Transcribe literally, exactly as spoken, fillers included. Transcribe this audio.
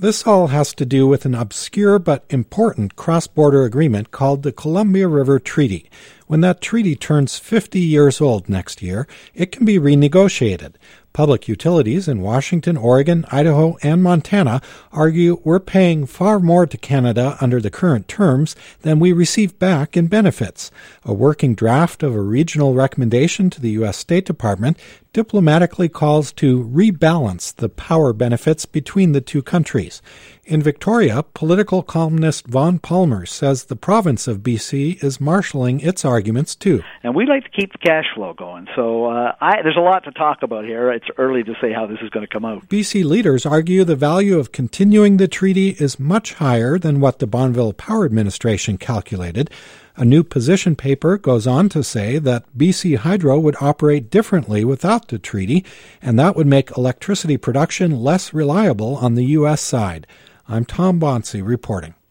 This all has to do with an obscure but important cross-border agreement called the Columbia River Treaty. When that treaty turns fifty years old next year, it can be renegotiated. Public utilities in Washington, Oregon, Idaho, and Montana argue we're paying far more to Canada under the current terms than we receive back in benefits. A working draft of a regional recommendation to the U S State Department diplomatically calls to rebalance the power benefits between the two countries. In Victoria, political columnist Vaughn Palmer says the province of B C is marshalling its arguments too. And we like to keep the cash flow going, so uh, I, there's a lot to talk about here. It's early to say how this is going to come out. B C leaders argue the value of continuing the treaty is much higher than what the Bonneville Power Administration calculated. A new position paper goes on to say that B C Hydro would operate differently without the treaty, and that would make electricity production less reliable on the U S side. I'm Tom Bonsi reporting.